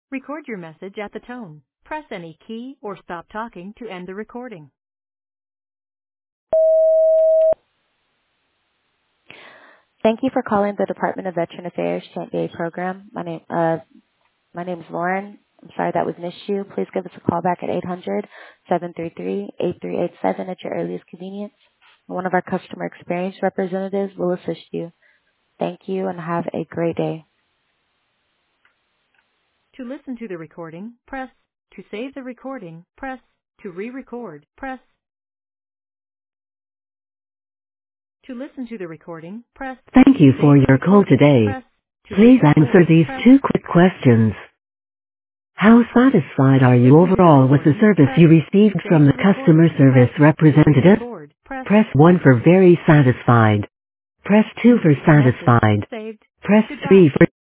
Record your message at the tone. Press any key or stop talking to end the recording. Thank you for calling the Department of Veteran Affairs Champ Day program. My name is Lauren. I'm sorry that was an issue. Please give us a call back at 800-733-8387 at your earliest convenience. One of our customer experience representatives will assist you. Thank you and have a great day. To listen to the recording, press. To save the recording, press. To re-record, press. To listen to the recording, press. Thank you for Save the your call recording, today. press. To Please answer re-record, these press. 2 quick questions. How satisfied are you Listen to the overall with the recording, service press. you received Save from the the customer recording, service press. To representative? re-record, press. Press 1 for very satisfied. Press 2 for Message satisfied. saved. Press Goodbye. 3 for